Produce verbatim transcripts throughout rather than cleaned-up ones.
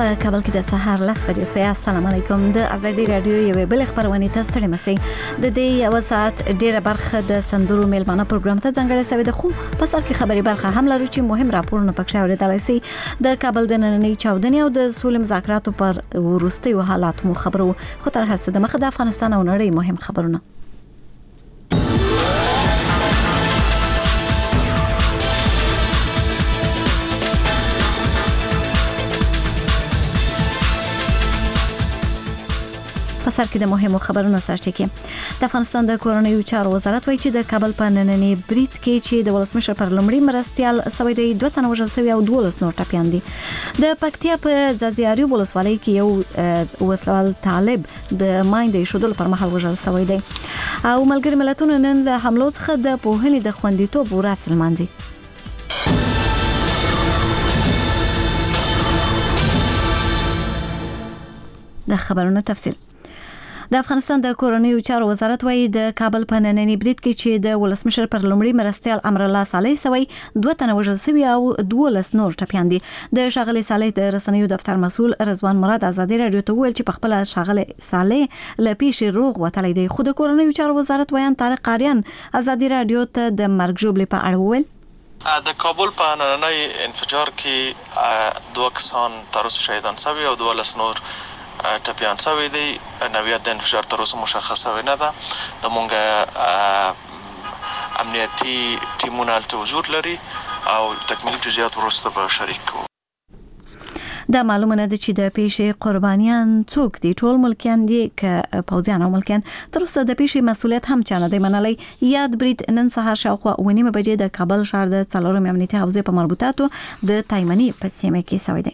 په کابل کې د سهار لس بجې شوې. السلام علیکم. د ازادي رادیو یوې بل خبرونه تاسو ته مسي د دې یو ساعت ډیره برخه د سندرو میلمانه پروګرام ته ځانګړې شوې ده، خو په سر کې خبري برخه هم لرو چې مهم راپورونه پکښ اورېدل شي. د کابل د نننۍ چاودنې او د سولې مذاکراتو پر وروستیو حالات مو خبرو، خو تر هر څه د مخه د افغانستان او نړۍ مهم خبرونه. په سر کې د مهمو خبرونو سرچینه د افغانستان د کورنیو چارو وزارت وایي چې د کابل په نننۍ برید کې چې د ولسمشر پر لومړي مرستيال سوي د دوه تنه وژل شوی او دولس نور ټپيان دي. د پکتیا په ځاځياري ولسوالۍ کې یو وسوال طالب د مايندې شودل پر مهال وژل شوی دی او ملګری ملتونو نن له حملو څخه د پوهنې د خوندیتوب ورځ لمانځي. د خبرونو تفصیل. د افغانستان د کورنیو چارو وزارت وایي د کابل په نننۍ برید کې چې د ولسمشر پر لومړي مرستيال امر الله صالح سوي دوه تنه وژل شوی او دولس نور ټپيان دي. د شاغلي صالح د رسنیو دفتر مسؤل رضوان مراد ازادي رادیو ته ویل چې په خپل شاغلي صالح ل پیښې روغ وتلی دی، خو د کورنیو چارو وزارت وایي طارق قاریان ازادي رادیو ته د مرګ جوړې په اړه وویل د کابل په نننۍ انفجار کې دوه کسان تر اوسه شهیدان شوي او دولس نور ټپيان شوي دي. نوعیت د انفجار تر اوسه مشخصه نه ده. د مونږه امنیتي ټیمونه هلته حضور لري او تکمیلي جزئیات وروسته به شریک کوو. دا معلومه نه ده چې د پیښې قربانیان څوک دي. ټول ملکیان دي که پوځیان او ملکیان. تر اوسه د پیښې مسؤلیت هم چا نه دی منلی. یاد برید نن سهار شاوخوا اوه نیمه بجې د کابل ښار د څلورمې امنیتي حوزې په مربوطاتو د تایمني په سیمه کې شوی دی.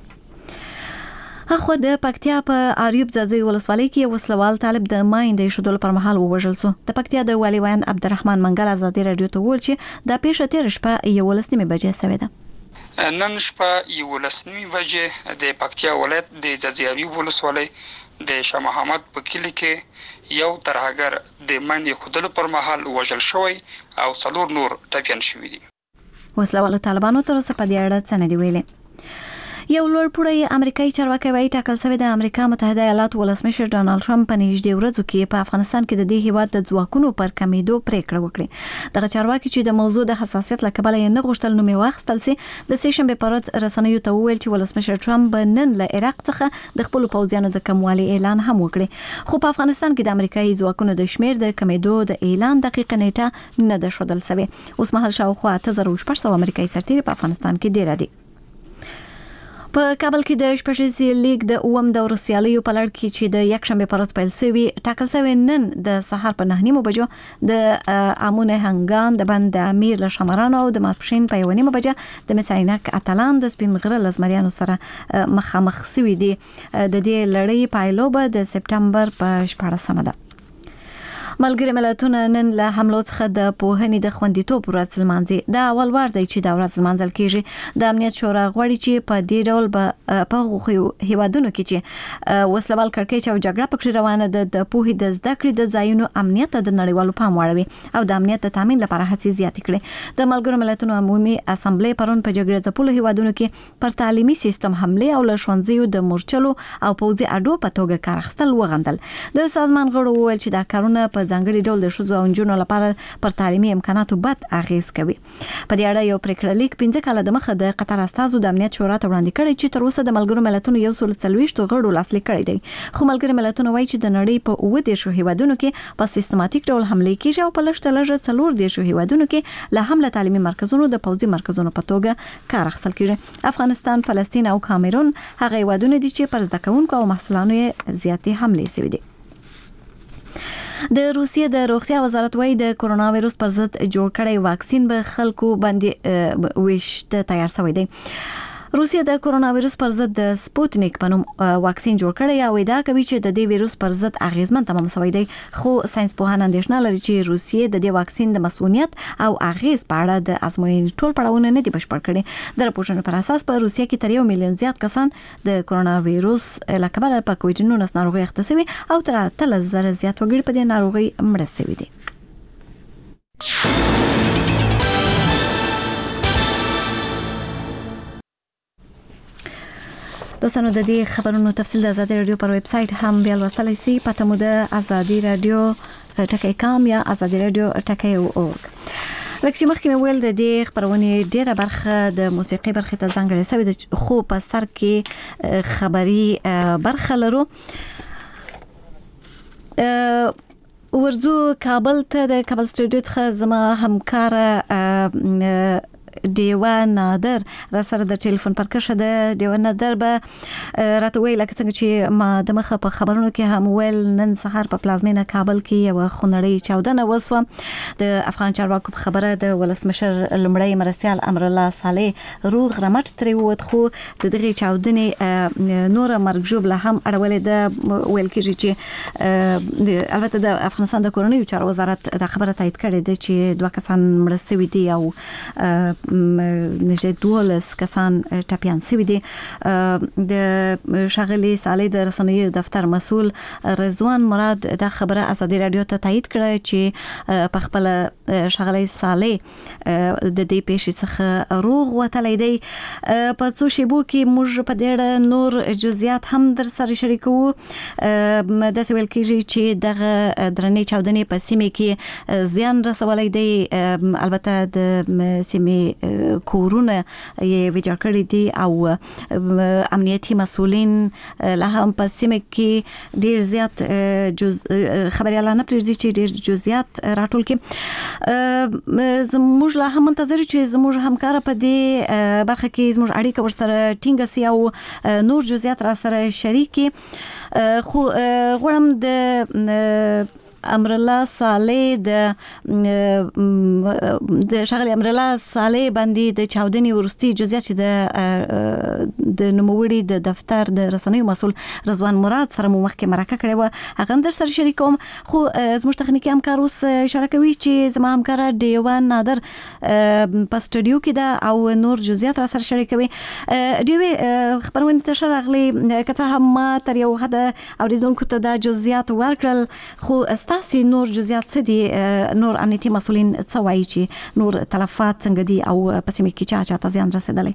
اخو د پکتیا په اریوب ځاځي ولسوالۍ کې وسلوال طالب د مايندې شودل پر مهال ووژل شو. د پکتیا د والي ویاند عبدالرحمن منګل ازادي رادیو ته وویل چې د پیښه تیر شپه یو لسنیمه بجې شوې ده. نن شپه یو لسنیمه بجې د پکتیا ولایت د ځاځي اریوب ولسوالۍ د شاه محمد په کلی کې یو ترهګر د مايندې خودلو پر مهال وژل شوی او څلور نور ټپيان شوي دي. وسلوال طالبانو تر اوسه په دې اړه څه نه دی ویلي. یو لوړ پوړی امریکایي چارواکي وايي ټاکل شوی د امریکا متحده ایالاتو ولسمشر ډانلډ ټرمپ په نږدې ورځو کې په افغانستان کې د دې هیواد د ځواکونو پر کمیدو پریکړه وکړه. دغه چارواکي چې د موضوع د حساسیت له کبله یې نه غوښتل نوم یې واخیستل سي، د سې شنبې په ورځ رسنیو ته وویل چې ولسمشر ټرمپ نن له عراق څخه د خپل پوځیانو د کموالي اعلان هم وکړي، خو په افغانستان کې د امریکایي ځواکونو د شمیر د کمیدو د اعلان دقیقه نیټه نه ده ښودل شوې. اوس مهال شاوخوا اته زره شپږ سوه امریکایي سرتیري په افغانستان کې ډیر دي. په کابل کې د شپږیزې لیګ د اووم دور سیالیو په لړ کې چې د یکشنبه پر ورځ پیل شوی ټاکل شوی نن د سهار په نهه نیمو بجو د امونه هنګان د بند امیر له شمرانو او د ماسپښین په یو نیمه بجه د مساینک اتلان د سپین غره لزمریانو سره مخامخ شوی دي. د دې لړۍ پایلوبه د سپټمبر په شپاړسمه ده. ملګری ملتونه نن له حملو څخه د پوهنې د خوندیتوب ورځ لمانځي. دا اول وار دی چې دا ورځ لمانځل کیږي. د امنیت شورا غواړي چې په دې ډول به په هغو هیوادونو کې چې وسلوال کړکېچ او جګړه پکې روانه ده د پوهې د زده کړې د ځایونو امنیت د نړیوالو پام واړوي او د امنیت د تامین لپاره هڅې زیاتې کړي. د ملګرو ملتونو عمومي اسامبلې پرون په جګړه ځپلو هیوادونو کې پر تعلیمي سیستم حمله او له ښوونځیو د مورچلو او پوځي اډو په توګه کار اخیستل وغندل. د سازمان غړو وویل چې دا کارونه په ځانګړي ډول د ښځو او نجونو لپاره پر تعلیمي امکاناتو بد اغیز کوي. په دې اړه یو پریکړه لیک پنځه کاله د مخه د قطر استازو د امنیت شورا ته وړاندې کړی چې تر اوسه د ملګرو ملتونو یو سل څلوېښت غړو لاسلیک کړی دی، خو ملګرو ملتونو وایي چې د نړۍ په اوه دېرشو هیوادونو کې په سیستماتیک ډول حمله کیږي او په لږ لږ څلور دېرشو هیوادونو کې له حمله تعلیمي مرکزونو د پوځي مرکزونو په توګه کار اخیستل کیږي. افغانستان، فلسطین او کامرون هغه هیوادونه دي چې پر زده کوونکو او محصلانو یې زیاتې حملې شوې دي. د روسیې د روغتیا وزارت وايي د کرونا وایرس پر ضد جوړ کړی واکسین به خلکو باندې ویشت تیار شوی دی. روسیه د کرونا وایرس پر ضد د سپوتنیک په نوم واکسین جوړ کړی او ادعا کوي چې د دې وایرس پر ضد اغیزمن تمام شوی دی، خو ساينس پوهان اندېښنه لري چې روسیه د دې واکسین د مسؤلیت او اغیز په اړه د ازموینې ټول پړاوونه نه دي بشپړ کړي. د راپورونو پر اساس په روسیه کې تر یو میلیون زیات کسان د کرونا وایرس له کبله په کووډ نولس ناروغي اخته شوي او تر اتلس زره زیات وګړي په دې ناروغي مړه شوي دي. دوستانو د دې خبرونو تفصیل د آزادي رادیو پر ویب سټ هم بیا لوستلی شئ. پته مو د آزادي رادیو ټکی کام یا آزادي رادیو ټکی اورګ. لکه چې مخکې مې ویل د دې خبرونې ډیره برخه د موسیقي برخې ته ځانګړې شوې ده، خو په سر کې خبري برخه لرو. ورځو کابل ته د کابل سټوډیو څخه زما همکار دیوه نادر را سره د ټلیفون پر کشه ده. دیوه نادر به راته ویل لکه څنګه چې ما د مخه په خبرونو کې هم ویل، نن سهار په پلازمینه کابل کې یو خونړۍ چاودنه وسوه. د افغان چارواکو په خبره د ولسمشر لومړی مرستیال امرالله صالح روغ رمټ ترې ووت، خو د دغې چاودنې نوره مرګ ژوبله هم اړولې ده. ویل کېږي چې البته د افغانستان د کورنیو چارو وزارت دا خبره تایید کړې ده چې دوه کسان مړه شوي دي او نږدې دولس کسان ټپیان شوي دي. د ښاغلي صالح د رسنیو دفتر مسؤل رضوان مراد دا خبره آزادي رادیو ته تایید کړه چې په خپل ښاغلي صالح د دې پیښې څخه روغ وتلی دی. په څو شیبو کې موږ په دې اړه نور جزئیات هم در سره شریکوو. داسې ویل کېږي چې دغه درنې چاودنې په سیمې کې زیان رسولی دی. البته د سیمې کورونه یې ویجاړ کړي دي او امنیتي مسؤلین لا هم په سیمه کې ډیر زیات خبريالان نه پرېږدي چې ډیر جزئیات راټول کړي. زموږ لا هم منتظر چې زموږ همکار په دې برخه کې زموږ اړیکه ورسره ټینګه سي او نور جزئیات را سره شریکي. خو غواړم د امرالله صالح د د ښاغلي امرالله صالح باندې د چاودنې وروستي جزئیات چې د د نوموړي د دفتر د رسنیو مسؤل رضوان مراد سره مو مخکې مرکه کړې وه، هغه هم در سره شریکوم. خو زموږ تخنیکي همکار اوس اشاره کوي چې زما همکاره دیوه نادر په سټوډیو کې ده او نور جزئیات را سره شریکوي. دیوې خبرونې ته ښه راغلې، که څه هم ما تر یو حده اورېدونکو ته دا جزئیات ورکړل، خو تاسې نور جزئیات څه دي؟ نور امنیتي مسؤلین څه وایي چې نور تلفات څنګه دي او په سیمه کې چا چا ته زیان رسېدلی؟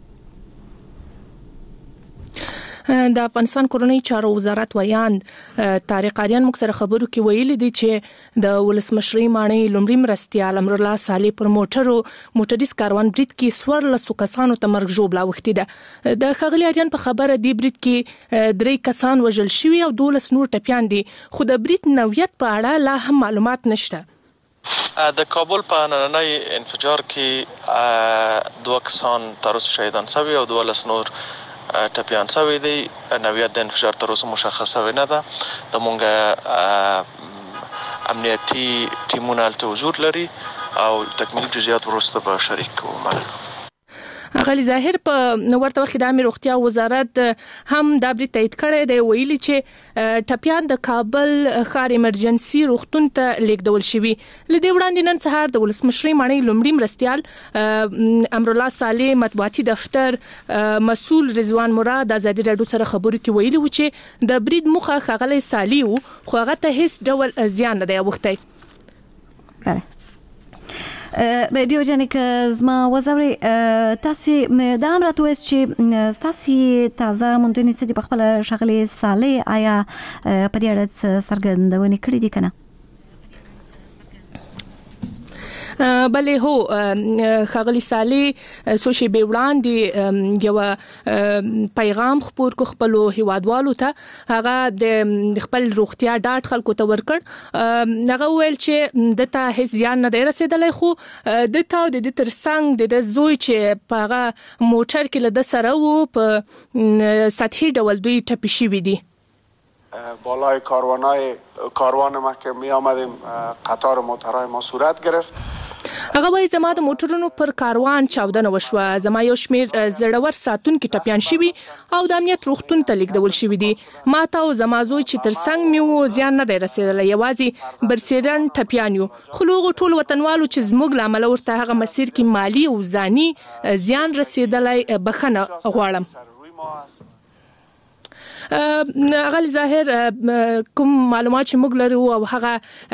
د افغانستان کورنیو چارو وزارت ویاند طارق آریان موږ سره خبرو کې ویلي دي چې د ولسمشرۍ ماڼۍ لومړي مرستیال امرالله صالح پر موټرو موټریز کاروان برید کې څوارلسو کسانو ته مرګ ژوبله اوښتې ده. د ښاغلي آریان په خبره دې برید کې درې کسان وژل شوي او دولس نور ټپیان دي، خو د برید نوعیت په اړه لا هم معلومات نشته. د کابل په نننۍ انفجار کې دوه کسان تر اوسه شهیدان شوي او دولس نور ټپیان شوي دي. نوعیت د انفجار تر اوسه مشخص شوی نه ده. زموږ امنیتي ټیمونه هلته حضور لري او تکمیلي جزئیات وروسته به شریک کوو. غلی ظاهر په ورته وخت د عامه روغتیا وزارت هم دا برید تایید کړی دی، ویلي چې ټپیان د کابل ښار ایمرجنسي روغتون ته لیږدول شوي. له دې وړاندې نن سهار د ولسمشرۍ ماڼۍ لومړي مرستیال امرالله صالح مطبوعاتي دفتر مسؤل رضوان مراد آزادي رادیو سره خبرو کې ویلي و چې د برید موخه ښاغلی صالح و، خو هغه ته هیڅ ډول زیان نه دی اوښتی. بله دیو جانې که زما وزوري تاسې دا هم راته وایاست چې ستاسې تازه موندنې څه دي په خپله ښاغلي صالح آیا په دې اړه څه څرګندونې کړې دي که نه؟ بلې هو ښاغلي صالح څو شېبې وړاندې یو پیغام خپور کو خپلو هیوادوالو ته. هغه د خپل روغتیا ډاډ خلکو ته ورکړ. هغه وویل چې دته هیڅ زیان نه دی رسېدلی، خو دته او د دې تر څنګ د ده زوی چې په هغه موټر کې له ده سره و په سطحي ډول دوی ټپي شوي دي. بالای کاروانای کاروان ما که می آمدیم قطار موترهای ما صورت گرفت. هغه وایي زما د موټرونو پر کاروان چاودنه وشوه، زما یو شمېر زړور ساتونکي ټپیان شوي او د امنیت روغتون ته لیږدول شوي دي. ما ته او زما زوی چې تر څنګ مې و زیان نه دی رسېدلی، یوازې برسېرن ټپیان یو. خو له هغو ټولو وطنوالو چې زموږ له امله ورته هغه مسیر کې مالي او ځاني زیان رسېدلی بښنه غواړم. غل ظاهر کوم معلومات چې موږ لرو او هغه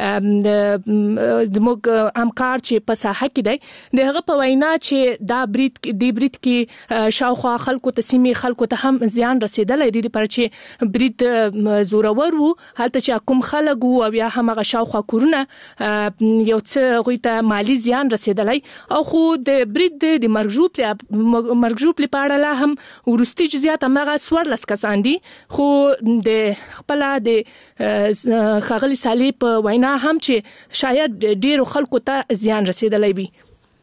د موږ همکار چې په ساحه کې دی د هغه په وینا چې دا برید دی برید کې شاوخوا خلکو ته سیمې خلکو ته هم زیان رسیدلی دی پر چې برید زورور وو هلته چې کوم خلک وو او یا هم هغه شاوخوا کورونه یو څه غوي ته مالی زیان رسیدلی او خو د برید د مرګ مرګ لپاره لا هم ورستي جزئیات هغه سوړلس کسان دي خو د خپل د خغلی صالح په وینا هم چې شاید ډیرو خلکو ته زیان رسیدلی وي.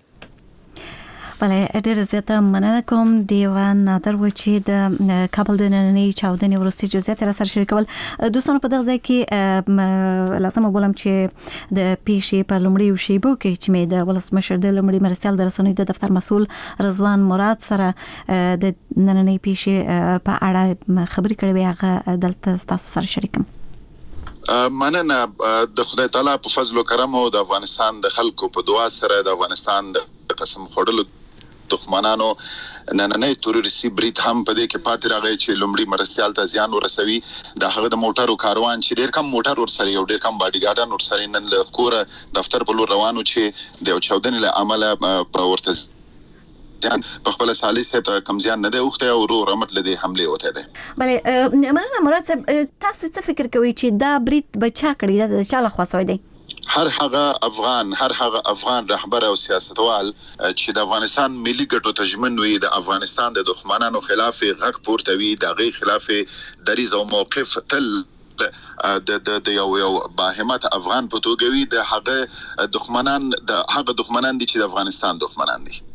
بله ډیره زیاته مننه کوم دیوان نادر و چې د کابل د نننۍ چاودنې وروستي جزئیات را سره شریکول. دوستانو په دغه ځای کې لازم وبولم چې د پیښې په لومړیو شیبو کې چې مې د ولسمشر د لومړي مرستیال د رسنیو د دفتر مسؤل رضوان مراد سره د نننۍ پیښې په اړه خبرې کړې وې هغه دلته تاسو سره شریکم. مننه د خدای تعالی په فضل او کرم او د افغانستان د خلکو په دعا سره د افغانستان د قسم خوړلو دښمنانو نننۍ تروریستي برید هم په دې کې پاتې راغی چې لومړي مرستیال ته زیان ورسوي. د هغه د موټرو کاروان چې ډېر کم موټر ورسره یو ډېر کم باډي ګارډان ورسره نن له کوره دفتر په لور روانو چې د چاودنې له امله په ورته ځان په خپل سالي سره کم زیان نه دی اوخته او ورو رحمت لدی حمله وته ده. بله مننه مراد صاحب تاسو څه فکر کوئ چې دا برید بچا کړی دا چا له خوا شوی دی؟ هر هغه افغان هر هغه افغان رهبر او سیاستوال چې د افغانستان ملي ګټو ته ژمن وي د افغانستان د دښمنانو خلاف غږ پورته وي د غي خلاف دریځ او موقف تل د د یو یو باهمت افغان په توګه وي د هغه دښمنان د هغه دښمنان دي چې د افغانستان دښمنان دي.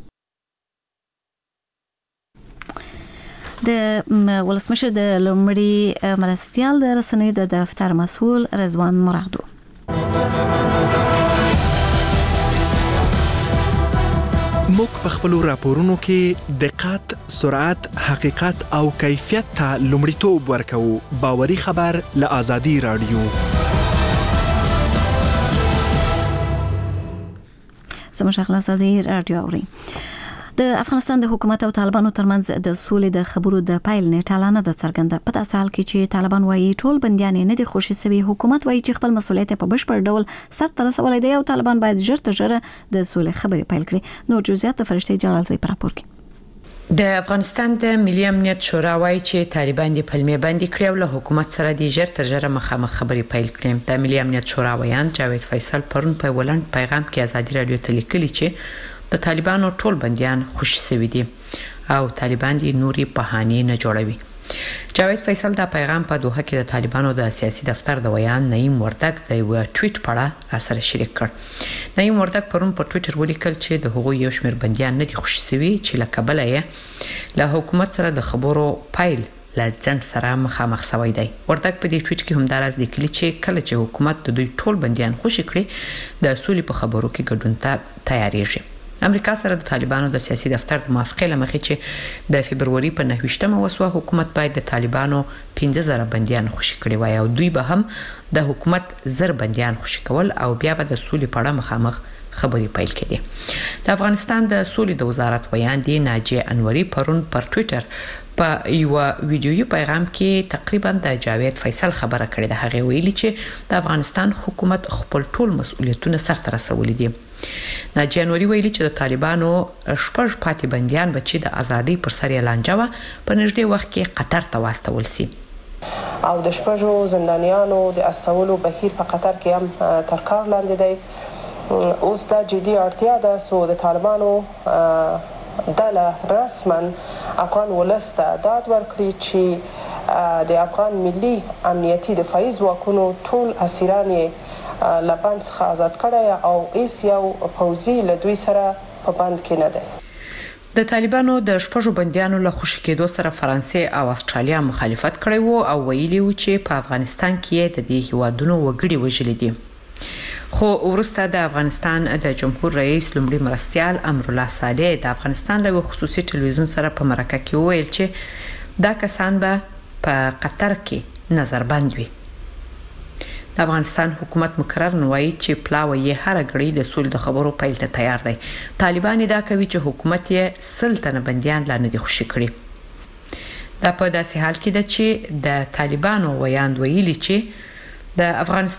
د ولسمشر د لومړي مرستیال د رسنیو د دفتر مسؤل رضوان مراد. موږ په خپل راپورونو کې دقت، سرعت، حقیقت او کیفیت ته لومړیتوب ورکوو. باوري خبر له آزادي رادیو. زموږ خپل آزادي رادیو اوري. د افغانستان د حکومت او طالبانو ترمنځ د سولې د خبرو د پایل نه ټالانه د څرګنده په داسې حال کې چې طالبان وايي ټول بنديان نه دي خوشي سوي حکومت وايي چې خپل مسولیت په بشپړ ډول سرته رسولای دی او طالبان باید ژر تر ژره د سولې خبرې پیل کړي. نو جزئیات د فرشتي جلال زی پر راپور کې د افغانستان د ملي امنیت شورا وايي چې طالبان د پلمې باندې کړی او له حکومت سره د ژر تر ژره مخامخ خبرې پیل کړي. د ملي امنیت شورا ویان جاوید فیصل پرون په ولند پیغام کې آزادي رادیو ته لیکلي چې د طالبانو ټول بنديان خوشي سوي دي او طالبان دي نوري بهانې نه جوړوي. جاوید فیصل دا پیغام په دوحه کې د طالبانو د سیاسي دفتر د ویان نعیم وردک د یو ټویټ په اړه سره شریک کړ. نعیم وردک پرون په ټویټر ولیکل چې د هغوی یو شمېر بنديان نه دي خوشي سوي چې له کابل یې له حکومت سره د خبرو پایل له ځند سره مخامخ شوی دی. وردک په دې ټویټ کې هم دراز لیکلي چې کله چې حکومت د دوی ټول بنديان خوشي کړي د سولې په خبرو کې ګډون ته تیاریږي. امریکا سره د طالبانو د سیاسي دفتر د موافقې لمخې چې د فبرवरी په نهه وسوه حکومت باید د طالبانو پنځه زره بنديان خوشي کړي وای او دوی به هم د حکومت زر بنديان خوشي کول او بیا به د سولې په اړه مخامخ خبري پیل کړي. د افغانستان د سولې د وزارت ویان دی ناجیه انوري پرون پر ټویټر په یو ویډیوي پیغام کې تقریبا د جاوید فیصل خبره کړې ده. هغه ویلي چې د افغانستان حکومت خپل ټول مسؤلیتونه سرته رسولي دي. ناجیه انوري ویلي چې د طالبانو شپږ پاتې بنديان به چې د ازادي پر سر اعلان جوه په نږدې وخت کې قطر ته واستول شي او د شپږو زندانیانو د اسولو بهیر په قطر کې هم تر کار لاندې دی. اوس دا جدي اړتیا ده سو د طالبانو دله رسما افغان ولس ته داد ورکړي چې د افغان ملي امنیتي دفاعي ځواکونو ټول اسیران لبند څخه آزاد کړي او ایس یو پوزي له دوی سره په بند کې نه دی. د طالبانو د شپږو بنديانو له خوشي کېدو سره فرانسې او استرالیا مخالفت کړی وو او ویلي وو چې په افغانستان کې د دې هیوادونو وګړي وژل دي. خو ورسته د افغانستان د جمهور رئیس لومړي مرستیال امرالله صالح د افغانستان له خصوصي ټلویزیون سره په مرکه کې ویل چې دا کسان به په قطر کې نظربند وي. د افغانستان حکومت مقرر نوایي چې پلاوی یې هر غړي د سولې د خبرو پیل ته تیار دی. طالبان دا کوي چې حکومت یې سلطنه بنديان لا نه دي خوشي کړي. دا په داسې حال کې ده چې د طالبانو ویاند ویلي چې د افغانستان